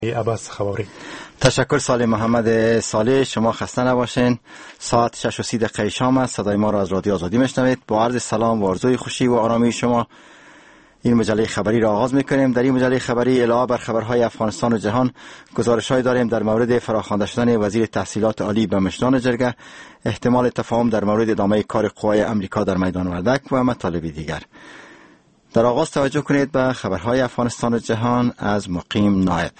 عباس خواری. تشکر صالح محمد صالح. شما خسته نباشین. ساعت 6:30 شام است. صدای ما را از رادیو آزادی میشنوید. با عرض سلام و آرزوی خوشی و آرامی شما این مجله خبری را آغاز میکنیم. در این مجله خبری علاوه بر خبرهای افغانستان و جهان گزارش‌هایی داریم در مورد فراخوانده شدن وزیر تحصیلات عالی به مشدان جرگه، احتمال تفاهم در مورد ادامه کار قوای امریکا در میدان وردک و مطالب دیگر. در آغاز توجه کنید به خبرهای افغانستان و جهان از مقیم نایب.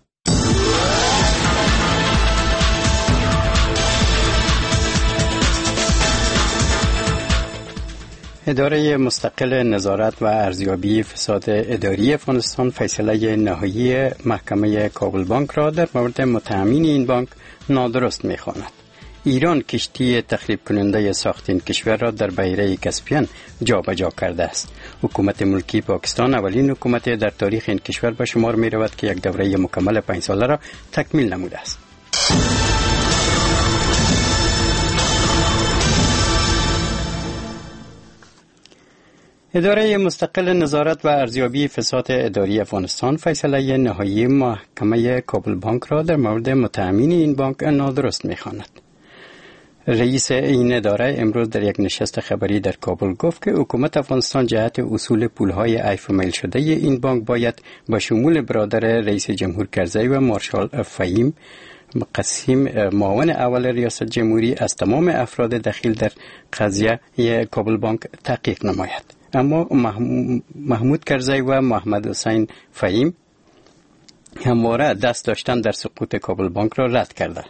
اداره مستقل نظارت و ارزیابی فساد اداری افغانستان فیصله نهایی محکمه کابل بانک را در مورد متهمین این بانک نادرست می‌خواند. ایران کشتی تخریب کننده ساختین کشور را در بحیره کاسپین جابجا کرده است. حکومت ملکی پاکستان اولین حکومت در تاریخ این کشور به شمار می رود که یک دوره مکمل 5 ساله را تکمیل نموده است. اداره مستقل نظارت و ارزیابی فساد اداری افغانستان فیصله نهایی محکمه کابل بانک را در مورد متهمین این بانک نادرست می‌خواند. رئیس این اداره امروز در یک نشست خبری در کابل گفت که حکومت افغانستان جهت اصول پولهای عیف میل شده این بانک باید با شمول برادر رئیس جمهور کرزی و مارشال فهیم قسیم معاون اول ریاست جمهوری از تمام افراد دخیل در قضیه کابل بانک تحقیق نماید. اما محمود کرزی و محمد حسین فهیم همواره دست داشتن در سقوط کابل بانک را رد کرده.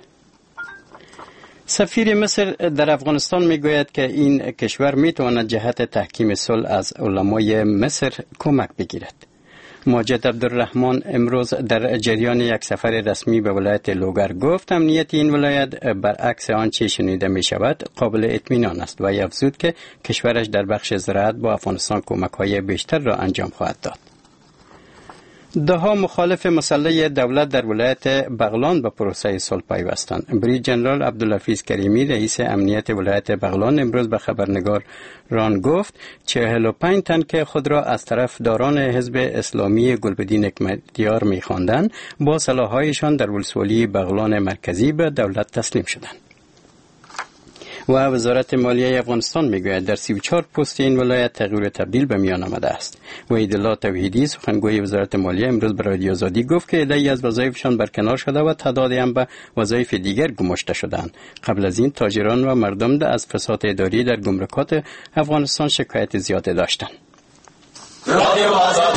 سفیر مصر در افغانستان میگوید که این کشور میتواند جهت تحکیم صلح از علمای مصر کمک بگیرد. ماجد عبدالرحمن امروز در جریان یک سفر رسمی به ولایت لوگر گفت امنیت این ولایت برعکس آنچه شنیده می شود قابل اطمینان است و افزود که کشورش در بخش زراعت با افغانستان کمک‌های بیشتر را انجام خواهد داد. دهها مخالف مسلح دولت در ولایت بغلان به پروسه صلح پیوستند. بریگیدر جنرال عبدالحفیظ کریمی رئیس امنیت ولایت بغلان امروز به خبرنگاران گفت 45 تن که خود را از طرف داران حزب اسلامی گلبدین حکمتیار می‌خواندند با سلاح‌هایشان در ولسوالی بغلان مرکزی به دولت تسلیم شدند. و وزارت مالیه افغانستان میگوید در 34 پست این ولایت تغییر تبدیل به میان آمده است. وحیدالله توحیدی سخنگوی وزارت مالیه امروز به رادیو آزادی گفت که عده‌ای از وظایفشان برکنار شده و تعدادی هم به وظایف دیگر گماشته شدند. قبل از این تاجران و مردم از فساد اداری در گمرکات افغانستان شکایت زیاد داشتند. رادیو آزادی.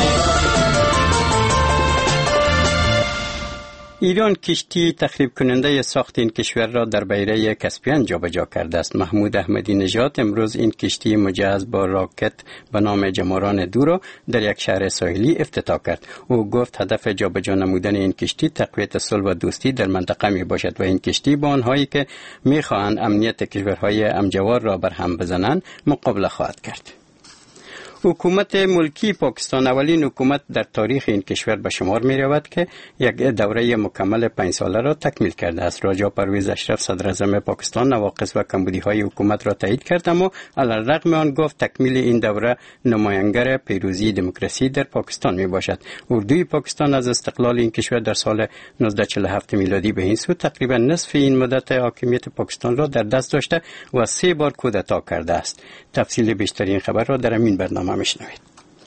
ایران کشتی تخریب کننده ساخت این کشور را در بحیره کاسپین جابجا کرده است. محمود احمدی نژاد امروز این کشتی مجهز با راکت به نام جماران 2 را در یک شهر ساحلی افتتاح کرد. او گفت هدف جابجا نمودن این کشتی تقویت صلح و دوستی در منطقه می باشد و این کشتی با آنهایی که می خواهند امنیت کشورهای همجوار را برهم بزنند مقابله خواهد کرد. حکومت ملکی پاکستان اولین حکومت در تاریخ این کشور به شمار می رود که یک دوره مکمل 5 ساله را تکمیل کرده است. راجا پرویز اشرف صدر اعظم پاکستان نواقص و کمبودی‌های حکومت را تایید کرد، اما علی‌الرغم آن گفت تکمیل این دوره نمایانگر پیروزی دموکراسی در پاکستان می باشد. اردوی پاکستان از استقلال این کشور در سال 1947 میلادی به این سو تقریبا نصف این مدت حاکمیت پاکستان را در دست داشته و 3 بار کودتا کرده است. تفصیل بیشترین خبر را در این برنامه میشنوید.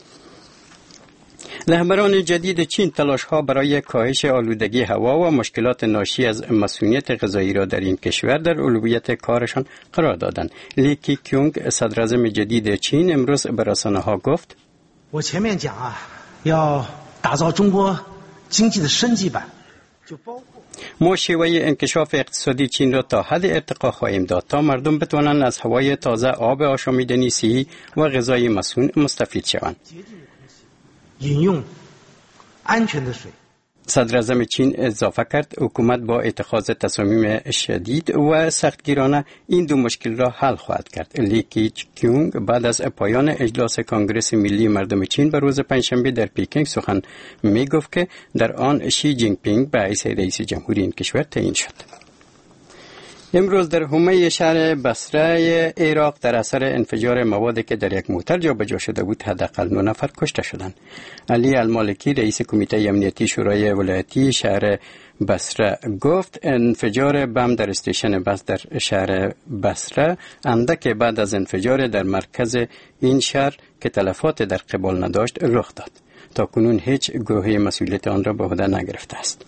رهبران جدید چین تلاش‌ها برای کاهش آلودگی هوا و مشکلات ناشی از مسئولیت غذایی را در این کشور در اولویت کارشان قرار دادند. لی کیونگ صدر اعظم جدید چین امروز به رسانه‌ها گفت: ما شیوه انکشاف اقتصادی چین را تا حد ارتقا خواهیم داد تا مردم بتوانند از هوای تازه، آب آشامیدنی صحی و غذای مسئول مستفید شوند. صدر اعظم چین اضافه کرد حکومت با اتخاذ تصامیم شدید و سختگیرانه این 2 مشکل را حل خواهد کرد. لی کیونگ بعد از پایان اجلاس کنگره ملی مردم چین به روز پنجشنبه در پکینگ سخن می گفت که در آن شی جین پینگ به حیث رئیس جمهوری این کشور تعیین شد. امروز در حومه شهر بصره عراق در اثر انفجار موادی که در یک موتر جابجا شده بود حداقل 9 نفر کشته شدند. علی المالکی رئیس کمیته امنیتی شورای ولایتی شهر بصره گفت انفجار بم در استیشن بس در شهر بصره اندک بعد از انفجار در مرکز این شهر که تلفات در قبال نداشت رخ داد. تا کنون هیچ گروهی مسئولیت آن را به عهده نگرفته است.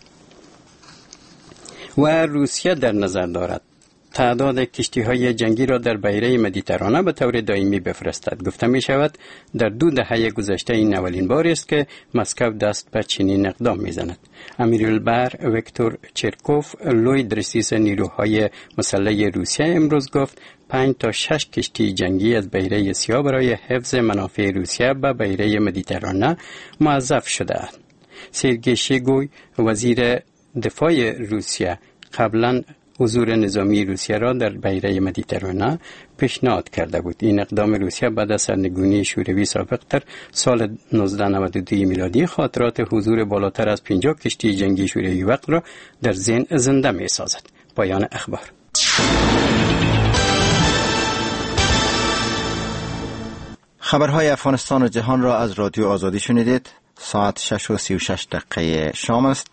و روسیه در نظر دارد تعداد کشتی‌های جنگی را در بحیره مدیترانه به طور دائمی بفرستد. گفته می شود در 2 دهه گذشته این اولین بار است که مسکو دست به چنین اقدام می زند. امیرالبحر ویکتور چرکوف لوی رئیس نیروهای مسلح روسیه امروز گفت 5 تا 6 کشتی جنگی از بحیره سیاه برای حفظ منافع روسیه به بحیره مدیترانه موظف شده اند. سرگئی شویگو وزیر دفاع روسیه قبلا حضور نظامی روسیه را در بحیره مدیترانه پیشنهاد کرده بود. این اقدام روسیه بعد از سرنگونی شوروی سابق در سال 1992 میلادی خاطرات حضور بالاتر از 50 کشتی جنگی شوروی وقت را در ذهن زنده می سازد. پایان اخبار. خبرهای افغانستان و جهان را از رادیو آزادی شنیدید. ساعت 6:36 شام است.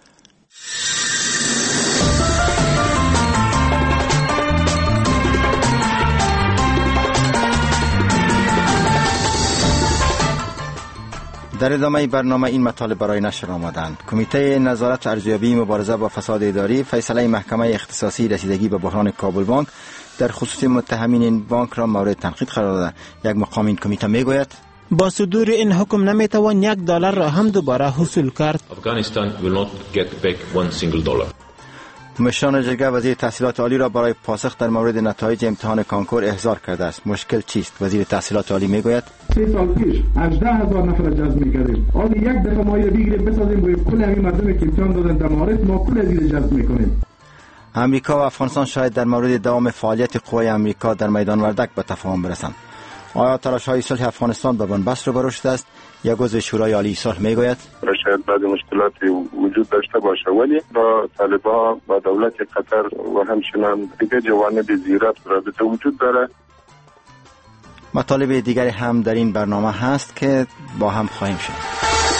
در ادامه برنامه این مطالب برای نشر آمدند. کمیته نظارت ارزیابی مبارزه با فساد اداری فیصله محکمه اختصاصی رسیدگی به بحران کابل بانک در خصوص متهمین این بانک را مورد تنقید قرار داده. یک مقام این کمیته میگوید با صدور این حکم نمیتوان $1 را هم دوباره حصول کرد. Afghanistan will not get back $1 مشران جرگه وزیر تحصیلات عالی را برای پاسخ در مورد نتایج امتحان کانکور احضار کرده است. مشکل چیست؟ وزیر تحصیلات عالی میگوید 3 سال پیش 18,000 نفر جذب می‌کردیم. حالا یک دفعه ما یه بگیریم بسازیم روی کل همین مردمی که امتحان دادن در مدارس ما کل از این جذب می‌کنیم. امریکا و افغانستان شاید در مورد دوام فعالیت قوای امریکا در میدان وردک به تفاهم برسند. آیا تلاش‌های صلح افغانستان به بنبست روبرو شده است؟ یک عضو شورای عالی صلح میگوید شاید بعضی مشکلاتی وجود داشته باشه ولی با طالبان با دولت قطر و همچنان دیگر جوانب زیرات رابطه وجود داره. مطالب دیگری هم در این برنامه هست که با هم خواهیم شد.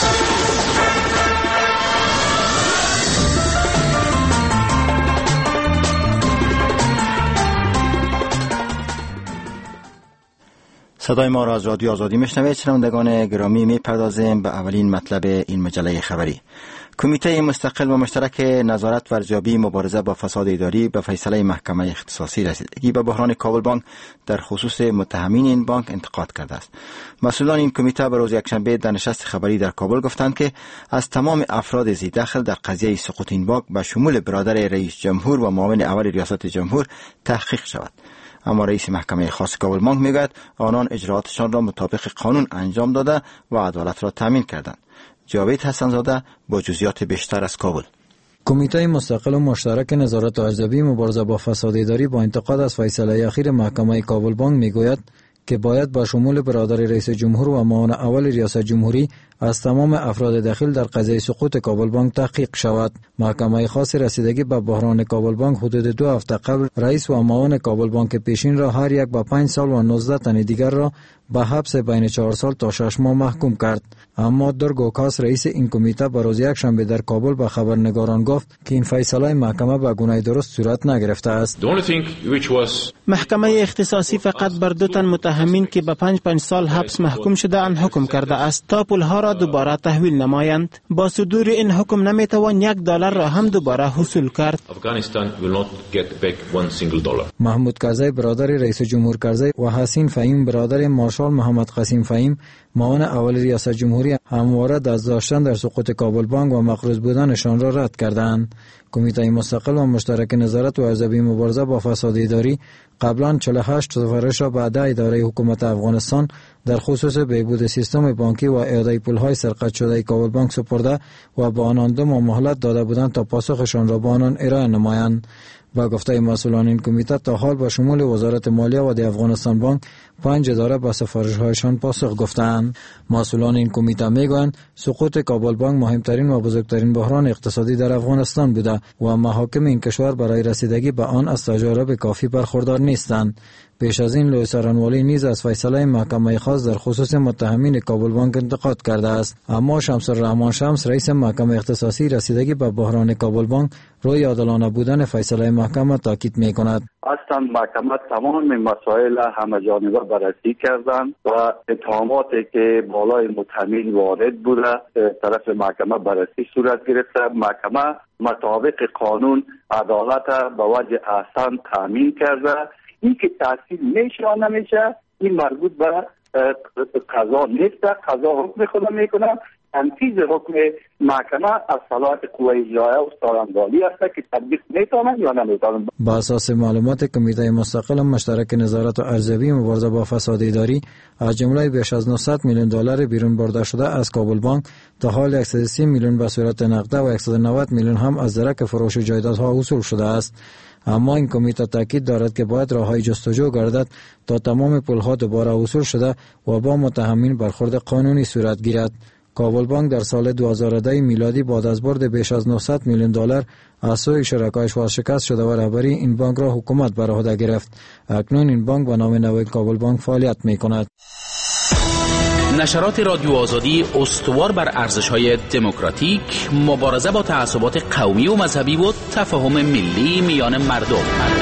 صدای ما را از رادیو آزادی میشنوید. شنوندگان گرامی، میپردازیم به اولین مطلب این مجله خبری. کمیته مستقل و مشترک نظارت و ارزیابی مبارزه با فساد اداری به فیصله محکمه اختصاصی رسیدگی به بحران کابل بانک در خصوص متهمین این بانک انتقاد کرده است. مسئولان این کمیته به روز یکشنبه در نشست خبری در کابل گفتند که از تمام افراد ذی دخل در قضیه سقوط این بانک به شمول برادر رئیس جمهور و معاون اول ریاست جمهور تحقیق شود. اما رئیس محکمه خاص کابل بانک میگوید آنان اجراتشان را مطابق قانون انجام داده و عدالت را تامین کردند. جاوید حسن‌زاده با جزئیات بیشتر از کابل. کمیته مستقل و مشترک نظارت و ارزیابی مبارزه با فساد اداری با انتقاد از فیصله اخیر محکمه کابل بانک میگوید که باید با شمول برادر رئیس جمهور و معاون اول ریاست جمهوری از تمام افراد داخل در قضیه سقوط کابل بانک تحقیق شود. محکمه خاص رسیدگی به بحران کابل بانک حدود 2 هفته قبل رئیس و معاون کابل بانک پیشین را هر یک به 5 سال و 19 تن دیگر را به حبس بین 4 سال تا 6 ماه محکوم کرد. اما درگوکاس رئیس این کمیته به روز یکشنبه در کابل به خبرنگاران گفت که این فیصله محکمه به گونه درست صورت نگرفته است. محکمه اختصاصی فقط بر 2 تن متهمین که به 5 سال حبس محکوم شده اند حکم کرده است تا پولها را دوباره تحویل نمایند. با صدور این حکم نمیتوان $1 را هم دوباره حصول کرد. محمود کرزی برادر رئیس جمهور کرزی و حسین فهیم برادر مارشال محمد قاسم فهیم معاون اول ریاست جمهوری همواره دست داشتن در سقوط کابل بانک و مقروض بودنشان را رد کردند. کمیته مستقل و مشترک نظارت و ارزیابی مبارزه با فساد اداری قبلا 48 سفارش را به اداره حکومت افغانستان در خصوص بهبود سیستم بانکی و اعاده پولهای سرقت شده کابل بانک سپرده و به آنان 2 ماه مهلت داده بودند تا پاسخشان را به آنان ارائه نمایند. با گفته مسئولان این کمیته تا حال با شمول وزارت مالیه و دی افغانستان بانک 5 اداره به سفارش‌هایشان پاسخ گفتند. مسئولان این کمیته میگویند سقوط کابل بانک مهمترین و بزرگترین بحران اقتصادی در افغانستان بوده و محاکم این کشور برای رسیدگی به آن از تجارب کافی برخوردار نیستند. پیش از این لوی سرانوالی نیز از فیصله محکمه خاص در خصوص متهمین کابل بانک انتقاد کرده است، اما شمس الرحمن شمس رئیس محکمه اختصاصی رسیدگی به بحران کابل بانک روی عادلانه بودن فیصله محکمه تاکید می‌کند. اصلا محکمه تمام مسائل همه جانبه بررسی کردند و اتهاماتی که بالای متهمین وارد بوده طرف محکمه بررسی صورت گرفته. محکمه مطابق قانون عدالت به وجه احسن تامین کرده. این که تحصیل میشه یا نمیشه این مربوط به قضا نیست. قضا حکم خود میکنه. تنفیذ حکم محکمه از صلاحیت قوه اجرایه و سارنوالی است که تطبیق میتونن یا نمیتونن. با اساس معلومات کمیته مستقل مشترک نظارت و ارزیابی مبارزه با فساد اداری، از جمله بیش از 900 میلیون دلار بیرون برده شده از کابل بانک، تا حال 130 میلیون به صورت نقده و 190 میلیون هم از درک فروش جایدادها وصول شده است. اما این کمیته تاکید دارد که باید راههای جستجو گردد تا تمام پولها دوباره وصول شده و با متهمین برخورد قانونی صورت گیرد. کابل بانک در سال 2010 میلادی بعد از برد بیش از 900 میلیون دلار از سوی شرکایش ورشکست شده و رهبری این بانک را حکومت بر عهده گرفت. اکنون این بانک به نام نو کابل بانک فعالیت می‌کند. نشرات رادیو آزادی استوار بر ارزش‌های دموکراتیک، مبارزه با تعصبات قومی و مذهبی و تفاهم ملی میان مردم.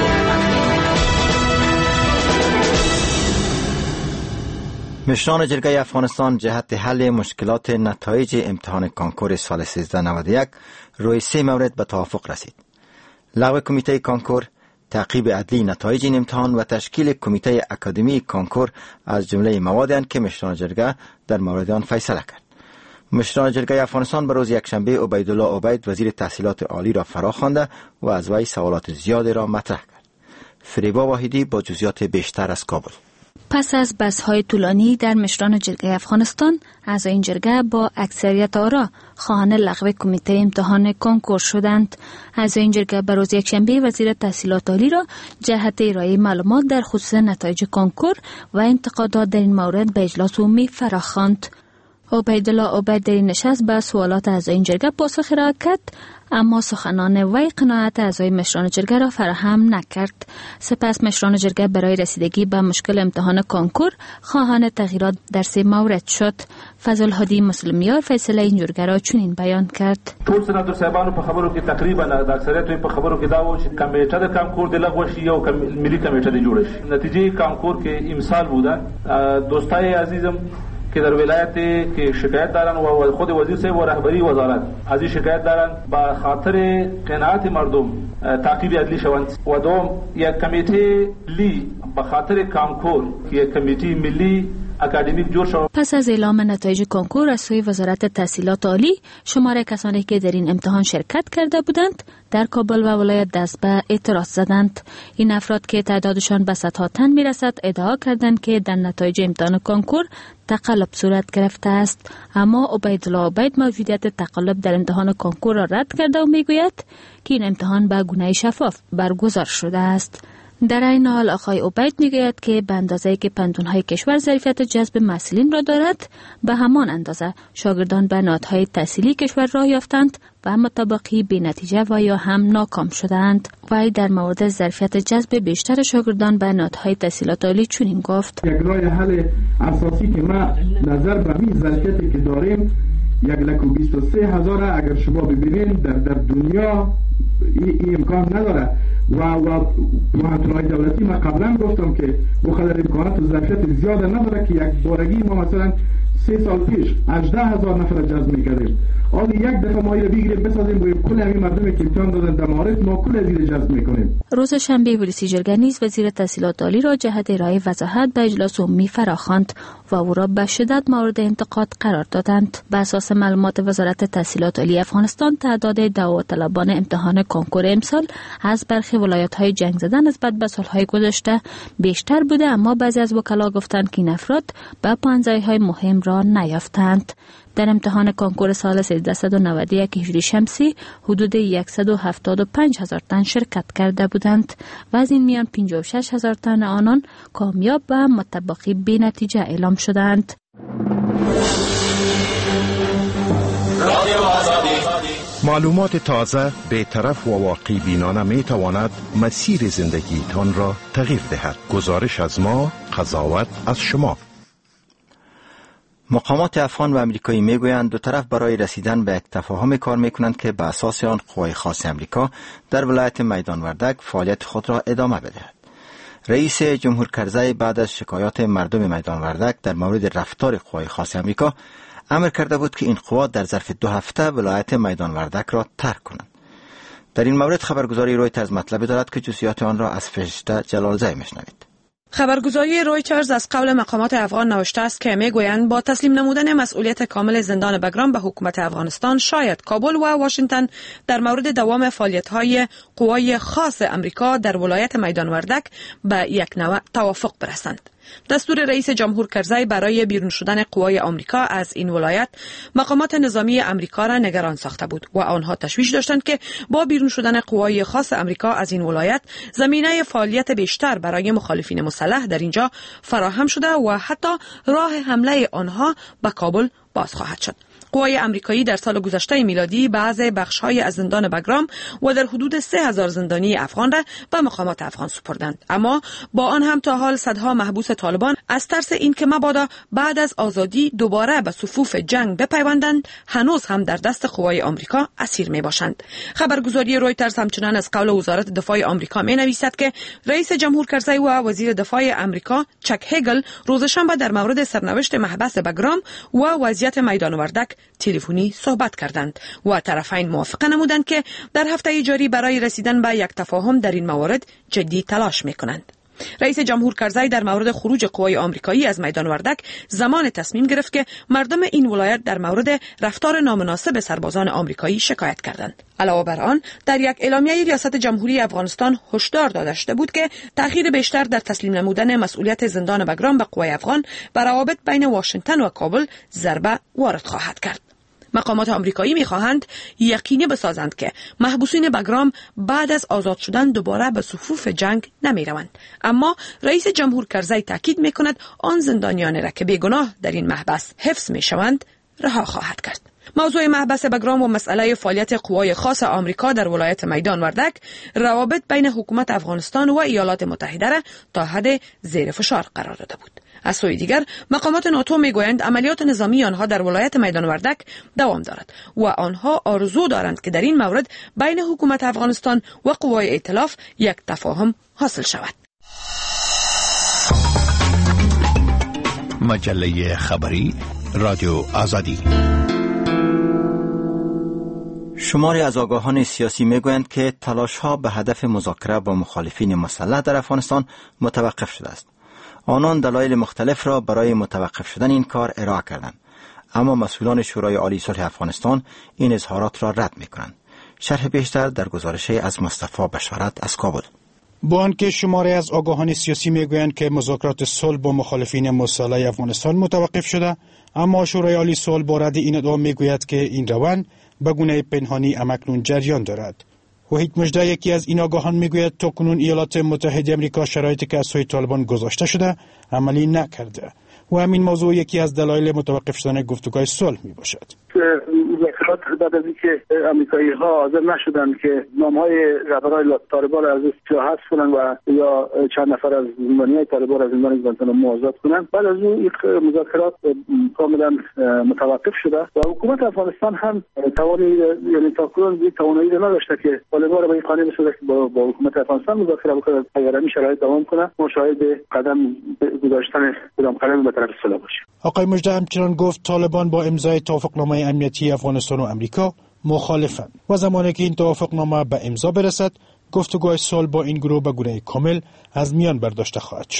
مشران جرگه افغانستان جهت حل مشکلات نتایج امتحان کانکور سال 1391 روی 3 مورد به توافق رسید. لغو کمیته کانکور، تعقیب عدلی نتایج این امتحان و تشکیل کمیته اکادمی کانکور از جمله موادند که مشران جرگه در مورد آن فیصله کرد. مشران جرگه افغانستان به روز یکشنبه عبیدالله عبید وزیر تحصیلات عالی را فراخوانده و از وی سوالات زیادی را مطرح کرد. فریبا واحدی با جزئیات بیشتر از کابل. پس از بحث‌های طولانی در مشران جرگه افغانستان، اعضای این جرگه با اکثریت آرا خواهان لغو کمیته امتحان کنکور شدند. اعضای این جرگه به روز یکشنبه وزیر تحصیلات عالی را جهت ارائه معلومات در خصوص نتایج کنکور و انتقادات در این مورد به اجلاس عمومی فراخواند. عبیدالله عبید در این نشست به سوالات اعضای این جرگه پاسخ ارائه کرد، اما سخنان وی قناعت اعضای مشران جرگه را فراهم نکرد. سپس مشران جرگه برای رسیدگی به مشکل امتحان کنکور خواهان تغییرات در 3 مورد شد. فضل هادی مسلمیار فیصله این جرگه را چنین بیان کرد: ټول سناتور صاحبانو په خبرو کې تقریبا د اکثریت په خبرو کې دا و چې کمیټه د کانکور د لغوه شي او ملي کمیټه د جوړ شي. نتیجه کانکور کې امسال بوده. دوستای عزیزم که در ولایت که شکایت دارن و خود وزیر صاحب و رهبری وزارت از این شکایت دارن با خاطر قناعت مردم تعقیب عدلی شوند و دوم یک کمیته لی به خاطر کانکور که یک کمیته ملی اکادمیک جور شد. پس از اعلام نتایج کنکور از سوی وزارت تحصیلات عالی، شمار کسانی که در این امتحان شرکت کرده بودند در کابل و ولایت دست به اعتراض زدند. این افراد که تعدادشان به صدها تن میرسد ادعا کردند که در نتایج امتحان کنکور تقلب صورت گرفته است، اما عبیدالله عبید موجودیت تقلب در امتحان کنکور را رد کرده و میگوید که این امتحان به گونه شفاف برگزار شده است. در این حال آقای عبید میگوید که به اندازه‌ای که پنتون‌های کشور ظرفیت جذب محصلین را دارد، به همان اندازه شاگردان به نهادهای تحصیلی کشور راه یافتند و مطابقی بی نتیجه و یا هم ناکام شدند. وی در مورد ظرفیت جذب بیشتر شاگردان به نهادهای تحصیلات عالی چنین گفت: یک راه حل اساسی که ما نظر به این ظرفیتی که داریم 1,23,000 اگر شما ببینید در دنیا این امکان نداره و مهندس‌های دولتی ما قبلا گفتم که بخاطر امکانات و ظرفیت زیاد نداره که یک بارگی ما مثلا 3 سال پیش 18,000 نفر جذب می‌کردیم. حالا یک دفعه ما اینو بگیریم بسازیم با کل همین مردمی که امتحان دادن در معارف ما کل از این جذب می‌کنیم. روز شنبه ولسی جرگه نیز وزیر تحصیلات عالی را جهت ارائه وضاحت به اجلاس عمومی فراخواند و او را به شدت مورد انتقاد قرار دادند. بر اساس معلومات وزارت تحصیلات عالی افغانستان، تعداد دعوت‌طلبان امتحان کنکور امسال از برخی ولایت‌های جنگ زده نسبت به سال‌های گذشته بیشتر بوده، اما بعضی از وکلا گفتند که این افراد به پانزایی‌های مهم را را نیافتند. در امتحان کنکور سال 1391 هجری شمسی حدود 175,000 تن شرکت کرده بودند و از این میان 56,000 تن آنان کامیاب و متبقی بی نتیجه اعلام شدند. معلومات تازه، بی‌طرف و واقعی بینانه می تواند مسیر زندگیتان را تغییر دهد. گزارش از ما، قضاوت از شما. مقامات افغان و امریکایی میگویند دو طرف برای رسیدن به یک تفاهم کار میکنند که به اساس آن قوای خاص امریکا در ولایت میدان وردک فعالیت خود را ادامه بدهد. رئیس جمهور کرزی بعد از شکایات مردم میدان وردک در مورد رفتار قوای خاص امریکا امر کرده بود که این قوا در ظرف 2 هفته ولایت میدان وردک را ترک کنند. در این مورد خبرگزاری رویترز مطلبی دارد که جزئیات آن را از فرشته جلالزی میشنوید. خبرگزاری رویترز از قول مقامات افغان نوشته است که میگویند با تسلیم نمودن مسئولیت کامل زندان بگرام به حکومت افغانستان شاید کابل و واشنگتن در مورد دوام فعالیت‌های قوای خاص امریکا در ولایت میدان وردک به یک نوع توافق برسند. دستور رئیس جمهور کرزی برای بیرون شدن قوای آمریکا از این ولایت مقامات نظامی امریکا را نگران ساخته بود و آنها تشویش داشتند که با بیرون شدن قوای خاص امریکا از این ولایت زمینه فعالیت بیشتر برای مخالفین مسلح در اینجا فراهم شده و حتی راه حمله آنها به کابل باز خواهد شد. قوای امریکایی در سال گذشته میلادی بعض بخش‌های از زندان بگرام و در حدود 3,000 زندانی افغان را به مقامات افغان سپردند، اما با آن هم تا حال صدها محبوس طالبان از ترس اینکه مبادا بعد از آزادی دوباره به صفوف جنگ بپیوندند هنوز هم در دست قوای آمریکا اسیر میباشند. خبرگزاری رویترز همچنان از قول وزارت دفاع آمریکا مینویسد که رئیس جمهور کرزی و وزیر دفاع آمریکا چک هگل روز شنبه در مورد سرنوشت محبس بگرام و وضعیت میدان وردک تلفنی صحبت کردند و طرفین موافقه نمودند که در هفته جاری برای رسیدن به یک تفاهم در این موارد جدی تلاش میکنند. رئیس جمهور کرزی در مورد خروج قوای آمریکایی از میدان وردک زمان تصمیم گرفت که مردم این ولایت در مورد رفتار نامناسب سربازان آمریکایی شکایت کردند. علاوه بر آن در یک اعلامیه ریاست جمهوری افغانستان هشدار داده شده بود که تأخیر بیشتر در تسلیم نمودن مسئولیت زندان بگرام به قوای افغان به روابط بین واشنگتن و کابل ضربه وارد خواهد کرد. مقامات آمریکایی می‌خواهند یقینی بسازند که محبوسین بگرام بعد از آزاد شدن دوباره به صفوف جنگ نمی‌روند، اما رئیس جمهور کرزی تاکید می‌کند آن زندانیانی را که بیگناه در این محبس حفظ می‌شوند رها خواهد کرد. موضوع محبس بگرام و مسئله فعالیت قوای خاص آمریکا در ولایت میدان وردک روابط بین حکومت افغانستان و ایالات متحده را تا حد زیر فشار قرار داده بود. از سوی دیگر مقامات ناتو میگویند عملیات نظامی آنها در ولایت میدان وردک دوام دارد و آنها آرزو دارند که در این مورد بین حکومت افغانستان و قوای ائتلاف یک تفاهم حاصل شود. مجله خبری رادیو آزادی. شماری از آگاهان سیاسی میگویند که تلاش‌ها به هدف مذاکره با مخالفین مسلح در افغانستان متوقف شده است. آنان دلایل مختلف را برای متوقف شدن این کار ارائه کردند، اما مسئولان شورای عالی صلح افغانستان این اظهارات را رد می‌کنند. شرح بیشتر در گزارشی از مصطفی بشارت از کابل. با آنکه شماری از آگاهان سیاسی میگویند که مذاکرات صلح با مخالفین مسلح افغانستان متوقف شده، اما شورای عالی صلح با رد این ادعا میگوید که این روند به گونه پنهانی همکنون جریان دارد. وحید مژده یکی از این آگاهان میگوید تاکنون ایالات متحده آمریکا شرایطی که از سوی طالبان گذاشته شده عملی نکرده و همین موضوع یکی از دلایل متوقف شدن گفتگوهای صلح می باشد. مذاکرات بعد از اینکه آمریکایی ها حاضر نشدند که نامهای رهبران طالبان از جا حذف کنند و یا چند نفر از زندانیان طالبان از زندان گوانتانامو آزاد کنند، بعد از اون این مذاکرات کاملا متوقف شده و حکومت افغانستان هم توانایی نداشته که طالبان را به این قانع بسازد که با حکومت افغانستان مذاکره بکنه اگر همین شرایط دوام کنه مشاهد قدم گذاشتن کدام قدم به طرف صلح باشه. آقای مژده همچنان گفت طالبان با امضای توافقنامه امنیتی افغانستان و امریکا مخالفند و زمانی که این توافقنامه به امضا برسد گفتگوهای صلح با این گروه به گونه کامل از میان برداشته خواهد شد.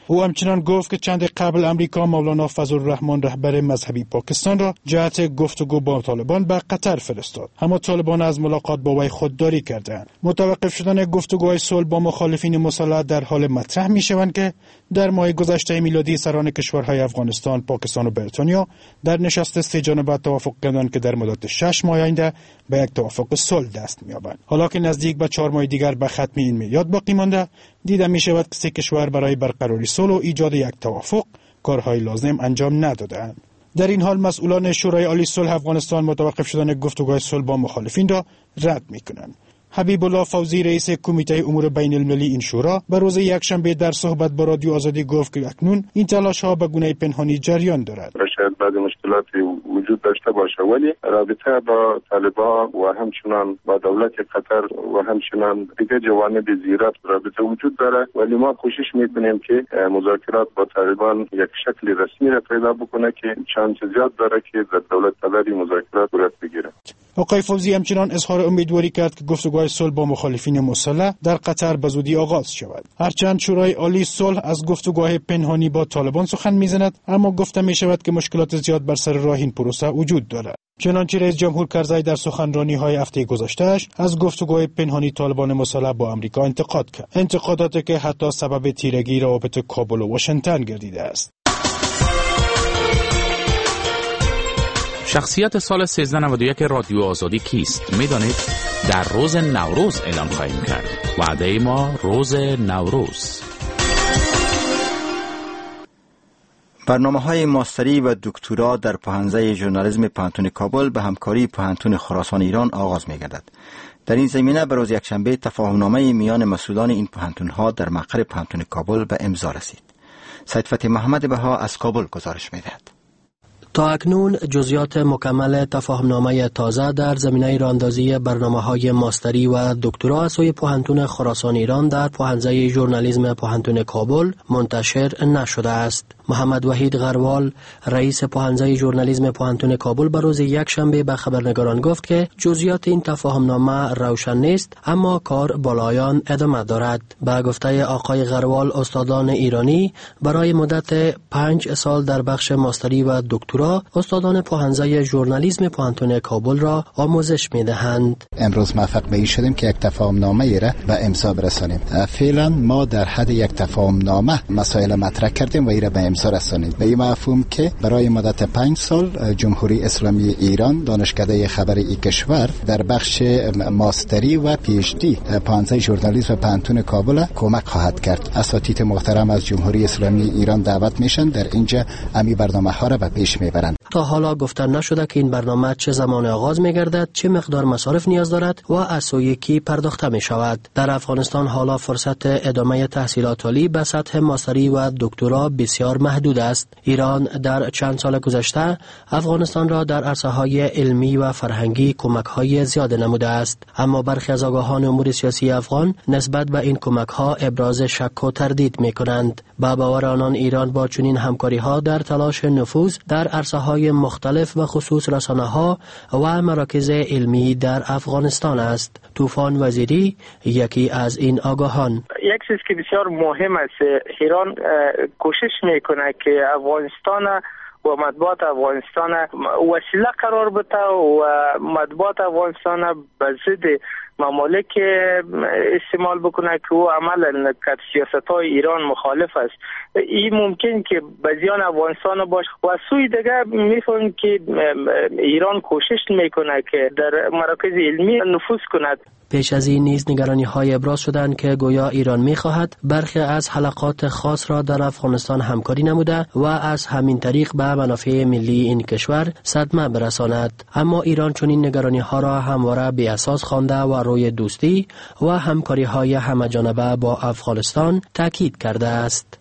او همچنان گفت که چند قبل امریکا مولانا فضل الرحمن رهبر مذهبی پاکستان را جهت گفتگو با طالبان به قطر فرستاد، اما طالبان از ملاقات با وی خودداری کردند. متوقف شدن گفتگوهای صلح با مخالفین مسلح در حال مطرح می‌شوند که در ماه گذشته میلادی سران کشورهای افغانستان، پاکستان و بریتانیا در نشست سه جانبه توافق کردند که در مدت 6 ماه آینده به یک توافق صلح دست می‌یابند. حالا که نزدیک به 4 ماه دیگر به ختم این میعاد باقی مانده، دیده می‌شود که سه کشور برای برقراری صلح و ایجاد یک توافق کارهای لازم انجام ندادند. در این حال مسئولان شورای عالی صلح افغانستان متوقف شدن گفتگوهای صلح با مخالفین را رد می‌کنند. حبیب الله فوزی رئیس کمیته امور بین المللی این شورا به روز یکشنبه در صحبت با رادیو آزادی گفت که اکنون این تلاش‌ها به گونه پنهانی جریان دارد. شاید بعضی مشکلاتی وجود داشته باشه، ولی رابطه با طالبان و همچنان با دولت قطر و همچنان دیگر جوانب زیرات رابطه وجود داره، ولی ما کوشش میکنیم که مذاکرات با طالبان یک شکل رسمی را پیدا بکنه که شانس زیاد داره که در دولت قطری مذاکرات صورت بگیره. آقای فوزی همچنان اظهار امیدواری کرد که گفتگوهای صلح با مخالفین مسلح در قطر به زودی آغاز شود. هرچند شورای عالی صلح از گفتگوهای پنهانی با طالبان سخن میزند، اما گفته می شود که مشکلات زیاد بر سر راه این پروسه وجود دارد. چنانچه رئیس جمهور کرزی در سخنرانی‌های هفته گذشته‌اش از گفتگوهای پنهانی طالبان مسلح با آمریکا انتقاد کرد. انتقاداتی که حتی سبب تیرگی روابط کابل و واشنگتن گردیده است. شخصیت سال 1391 رادیو آزادی کیست؟ میدانید؟ در روز نوروز اعلام خواهیم کرد. وعده ما روز نوروز. برنامه‌های ماستری و دکترا در پوهنځی ژورنالیسم پوهنتون کابل به همکاری پوهنتون خراسان ایران آغاز می‌گردد. در این زمینه به روز یکشنبه تفاهم‌نامه میان مسئولان این پوهنتون‌ها در مقر پوهنتون کابل به امضا رسید. سید فتحی محمد بها از کابل گزارش می‌دهد. تا اکنون جزئیات مکمل تفاهمنامه تازه در زمینه راهاندازی برنامه‌های ماستری و دکترا از سوی پوهنتون خراسان ایران در پوهنځی ژورنالیسم پوهنتون کابل منتشر نشده است. محمد وحید غروال رئیس پوهنځی ژورنالیسم پوهنتون کابل به روز یکشنبه به خبرنگاران گفت که جزئیات این تفاهمنامه روشن نیست، اما کار بالایان ادامه دارد. به گفته آقای غروال، استادان ایرانی برای مدت 5 سال در بخش ماستری و دکترا استادان پوهنځی ژورنالیسم پوهنتون کابل را آموزش می‌دهند. امروز موفق به این شدیم که یک تفاهمنامه را به امضا برسانیم. فعلا ما در حد یک تفاهمنامه مسائل مطرح کردیم و این را به امضا رسانیم. به این مفهوم که برای مدت 5 سال جمهوری اسلامی ایران دانشکده خبری این کشور در بخش ماستری و پی اچ دی پوهنځی ژورنالیسم پوهنتون کابل کمک خواهد کرد. اساتید محترم از جمهوری اسلامی ایران دعوت میشن در اینجا امی برنامه‌ها را به پیش میبرند. تا حالا گفته نشده که این برنامه چه زمان آغاز می‌گردد، چه مقدار مصارف نیاز دارد و از سوی کی پرداخته می‌شود. در افغانستان حالا فرصت ادامه تحصیلات عالی به سطح ماستری و دکترا بسیار محدود است. ایران در چند سال گذشته افغانستان را در عرصه‌های علمی و فرهنگی کمک‌های زیاد نموده است، اما برخی از آگاهان امور سیاسی افغان نسبت به این کمک‌ها ابراز شک و تردید می‌کنند. با باور آنان ایران با چنین همکاری‌ها در تلاش نفوذ در عرصه‌های مختلف و خصوص رسانه‌ها و مراکز علمی در افغانستان است. طوفان وزیری یکی از این آگاهان. یک چیز که بسیار مهم است، ایران کوشش میکنه که افغانستان و مطبوعات افغانستان وسیله قرار بده و مطبوعات افغانستان به ضد ممالک استعمال بکنه که او عملا که سیاست‌های ایران مخالف است. این ممکن که به زیان افغانستان باشه و سوی دیگه میفهمیم که ایران کوشش میکنه که در مراکز علمی نفوذ کند. پیش از این نیز نگرانی‌های ابراز شدند که گویا ایران می‌خواهد برخی از حلقات خاص را در افغانستان همکاری نموده و از همین طریق به منافع ملی این کشور صدمه برساند. اما ایران چنین نگرانی‌ها را همواره بی اساس خوانده و روی دوستی و همکاری‌های همه‌جانبه با افغانستان تاکید کرده است.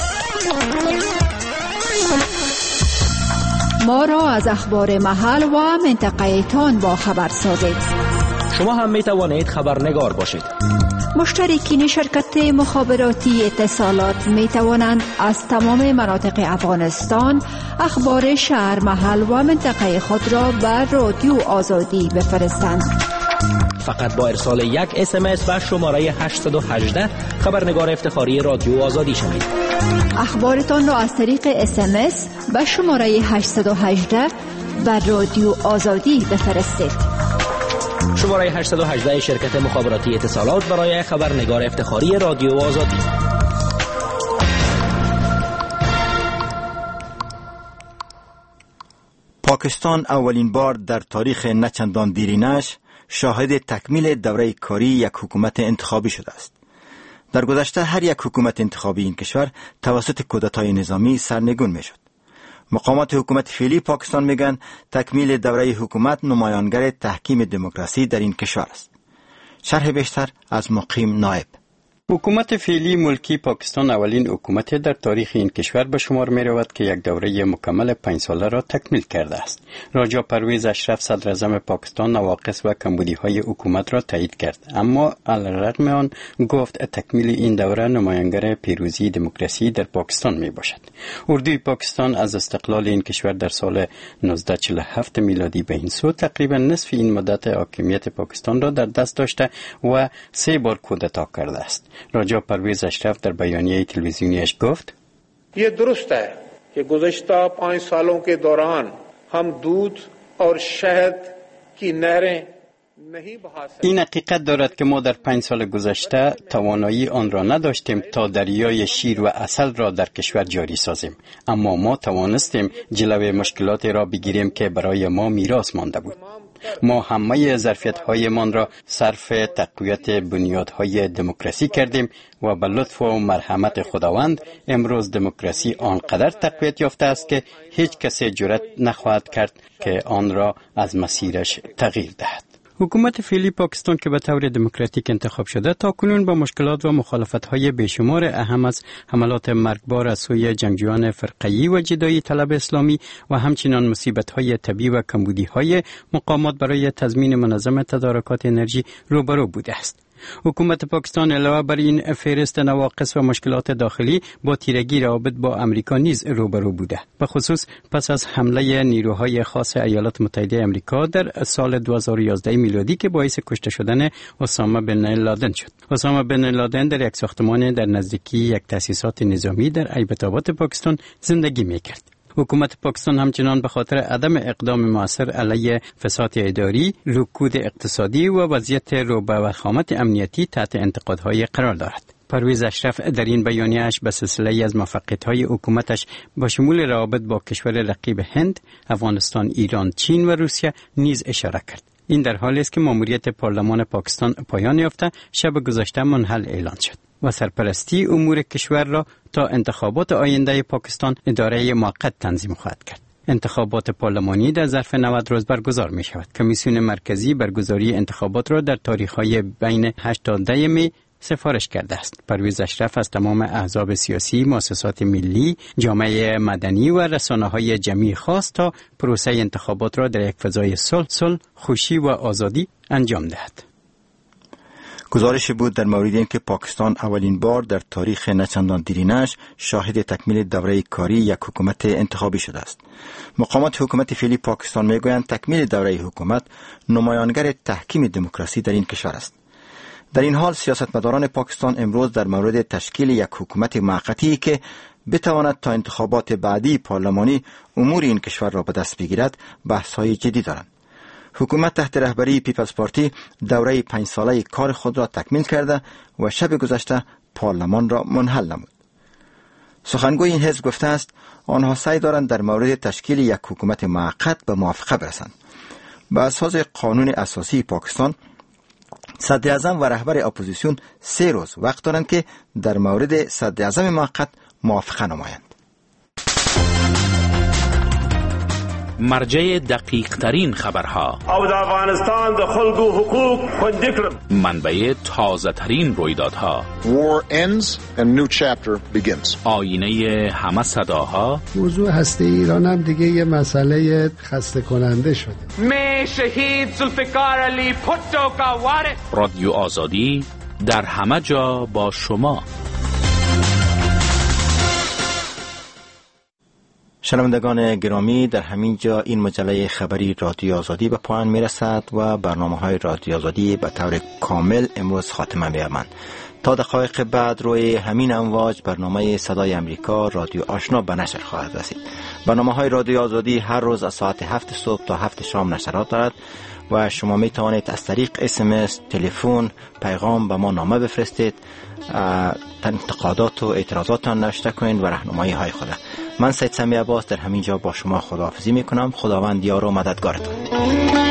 ما را از اخبار محل و منطقه تان با خبر سازید. شما هم می توانید خبرنگار باشید. مشترکین شرکت مخابراتی اتصالات می توانند از تمام مناطق افغانستان اخبار شهر، محل و منطقه خود را بر رادیو آزادی بفرستند. فقط با ارسال یک SMS به شماره 818 خبرنگار افتخاری رادیو آزادی شوید. اخبارتان را از طریق SMS به شماره 818 بر رادیو آزادی بفرستید. شماره 818 شرکت مخابراتی اتصالات برای خبرنگار افتخاری رادیو آزادی. پاکستان اولین بار در تاریخ نچندان دیرینش شاهد تکمیل دوره کاری یک حکومت انتخابی شده است. در گذشته هر یک حکومت انتخابی این کشور توسط کودتای نظامی سرنگون می شد. مقامات حکومت فعلی پاکستان میگن تکمیل دوره حکومت نمایانگر تحکیم دموکراسی در این کشور است. شرح بیشتر از مقیم نائب. حکومت فعلی ملکی پاکستان اولین حکومت در تاریخ این کشور به شمار می رود که یک دوره مکمل 5 ساله را تکمیل کرده است. راجا پرویز اشرف صدر اعظم پاکستان نواقص و کمبودی های حکومت را تایید کرد، اما علیرغم آن گفت تکمیل این دوره نمایانگر پیروزی دموکراسی در پاکستان می باشد. اردوی پاکستان از استقلال این کشور در سال 1947 میلادی به این سو تقریبا نصف این مدت حاکمیت پاکستان را در دست داشته و 3 بار کودتا کرده است. راجا پرویز اشرف در بیانیه تلویزیونیش گفت: ये दुरुस्त है कि गुज़श्ता 5 सालों के दौरान हम दूध और शहद की नहरें नहीं बहा सकते. این حقیقت دارد که ما در 5 سال گذشته توانایی آن را نداشتیم تا دریای شیر و عسل را در کشور جاری سازیم، اما ما توانستیم جلوی مشکلات را بگیریم که برای ما میراث مانده بود. ما همه ظرفیت‌هایمان را صرف تقویت بنیادهای دموکراسی کردیم و به لطف و مرحمت خداوند امروز دموکراسی آنقدر تقویت یافته است که هیچ کسی جرأت نخواهد کرد که آن را از مسیرش تغییر دهد. حکومت فعلی پاکستان که به طور دموکراتیک انتخاب شده تا کنون با مشکلات و مخالفت‌های بیشمار اهم از حملات مرگبار از سوی جنگجویان فرقه‌ای و جدایی طلب اسلامی و همچنین مصیبت‌های طبیعی و کمبودی‌های مقامات برای تضمین منظم تدارکات انرژی روبرو بوده است. حکومت پاکستان علاوه بر این فهرست نواقص و مشکلات داخلی با تیرگی روابط با امریکا نیز روبرو بوده، به خصوص پس از حمله نیروهای خاص ایالات متحده امریکا در سال 2011 میلادی که باعث کشته شدن اسامه بن لادن شد. اسامه بن لادن در یک ساختمان در نزدیکی یک تأسیسات نظامی در ایبت‌آباد پاکستان زندگی می‌کرد. حکومت پاکستان همچنان به خاطر عدم اقدام مؤثر علیه فساد اداری، رکود اقتصادی و وضعیت رو به وخامت امنیتی تحت انتقادهای قرار دارد. پرویز اشرف در این بیانیه‌اش به سلسله از موفقیت‌های حکومتش با شمول روابط با کشور رقیب هند، افغانستان، ایران، چین و روسیه نیز اشاره کرد. این در حالی است که ماموریت پارلمان پاکستان پایان یافته شب گذشته منحل اعلان شد و سرپرستی امور کشور را تا انتخابات آینده پاکستان اداره موقت تنظیم خواهد کرد. انتخابات پارلمانی در ظرف 90 روز برگزار می شود. کمیسیون مرکزی برگزاری انتخابات را در تاریخ‌های بین 8 تا 10 می سفارش کرده است. پرویز اشرف از تمام احزاب سیاسی، مؤسسات ملی، جامعه مدنی و رسانه‌های جمعی خواست تا پروسه انتخابات را در یک فضای صلح، خوشی و آزادی انجام دهد. گزارش بود در مورد اینکه پاکستان اولین بار در تاریخ نچندان دیرینش شاهد تکمیل دوره کاری یک حکومت انتخابی شده است. مقامات حکومت فعلی پاکستان میگویند تکمیل دوره حکومت نمایانگر تحکیم دموکراسی در این کشور است. در این حال سیاستمداران پاکستان امروز در مورد تشکیل یک حکومت موقتی که بتواند تا انتخابات بعدی پارلمانی امور این کشور را به دست بگیرد بحث‌های جدی دارند. حکومت تحت رهبری پیپلز پارتی دوره 5 ساله کار خود را تکمیل کرده و شب گذشته پارلمان را منحل نمود. سخنگوی این حزب گفته است آنها سعی دارند در مورد تشکیل یک حکومت موقت به موافقه برسند. به اساس قانون اساسی پاکستان صدر اعظم و رهبر اپوزیسیون 3 روز وقت دارند که در مورد صدر اعظم موقت موافقه نمایند. مرجع دقیق ترین خبرها او د افغانستان د خلکو حقوق خوندي کړل. منبع تازه ترین رویدادها. War ends and new chapter begins. آینه همه صداها. موضوع هسته ایران هم دیگه یه مسئله خسته کننده شده. می شهید ذوالفقار علی پوتو کا وارث. رادیو آزادی در همه جا با شما. شنوندگان گرامی، در همین جا این مجله خبری رادیو آزادی به پایان میرسد و برنامه‌های رادیو آزادی به طور کامل امروز خاتمه می‌یابند. تا دقایق بعد روی همین امواج برنامه صدای امریکا رادیو آشنا به نشر خواهد رسید. برنامه‌های رادیو آزادی هر روز از ساعت 7 صبح تا 7 شام نشرات دارد و شما می توانید از طریق SMS، تلفن، پیغام به ما نامه بفرستید، انتقادات و اعتراضاتتان نوشته کنید و راهنمایی های خود. من سید سمی عباس در همین جا با شما خداحافظی می کنم. خداوند یار و مددگارتان.